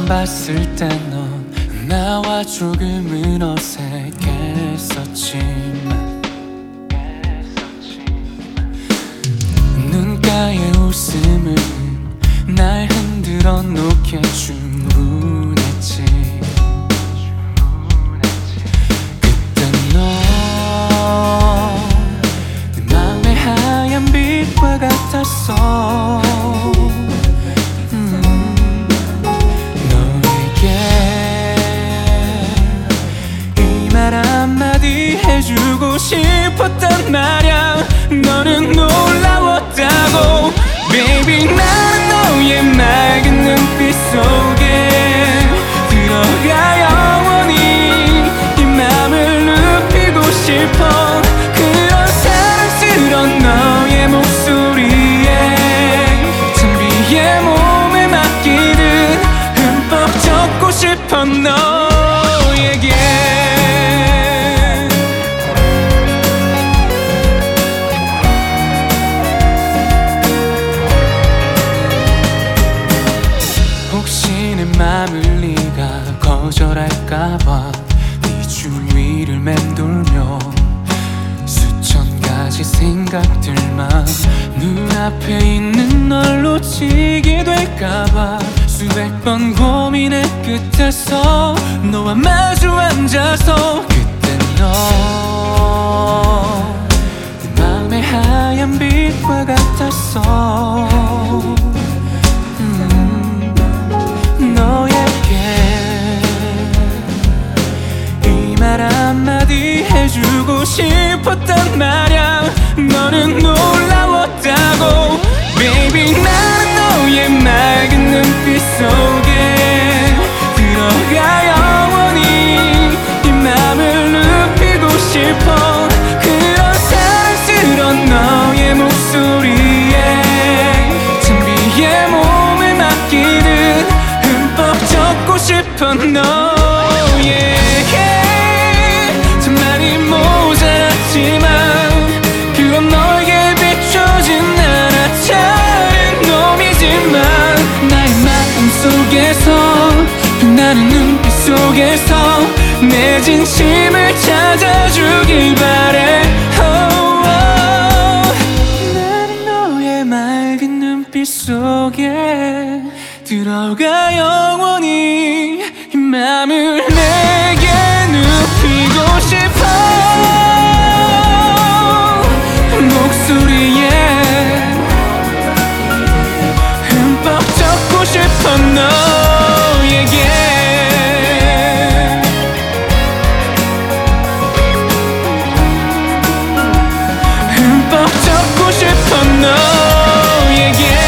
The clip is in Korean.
봤을 때 넌 나와 조금은 어색했었지만 눈가의 웃음은 날 흔들어 놓기에 충분했지. 그땐 너 내 맘의 하얀 빛과 같았어. 한마디 해주고 싶었단 말야. 너는 놀라웠다고 Baby. 나는 너의 맑은 눈빛 속에 들어가 영원히 이 맘을 눕히고 싶어. 그런 사랑스런 너의 목소리에 찬비의 몸을 맡기듯 흠뻑 젖고 싶어 너에게. 혹시 내 맘을 네가 거절할까봐 네 주위를 맴돌며 수천 가지 생각들만 눈앞에 있는 널 놓치게 될까봐 수백 번 고민의 끝에서 너와 마주 앉아서 그때 너 내 맘의 하얀 빛과 같았어. 한마디 해주고 싶었단 말야. 너는 놀라웠다고 Baby. 나는 너의 맑은 눈빛 속에 들어가 영원히 이 맘을 눕히고 싶어. 그런 사랑스런 너의 목소리에 찬비의 몸을 맡기듯 흠뻑 젖고 싶어 너에게. 그건 너에게 비춰진 나라차는 놈이지만 나의 마음속에서 빛나는 눈빛 속에서 내 진심을 찾아주길 바래. 나는 너의 맑은 눈빛 속에 들어가 영원히 이 맘을 내게 눕히고 싶어. 목소리에 흠뻑 젖고 싶어 너에게. 흠뻑 젖고 싶어 너에게.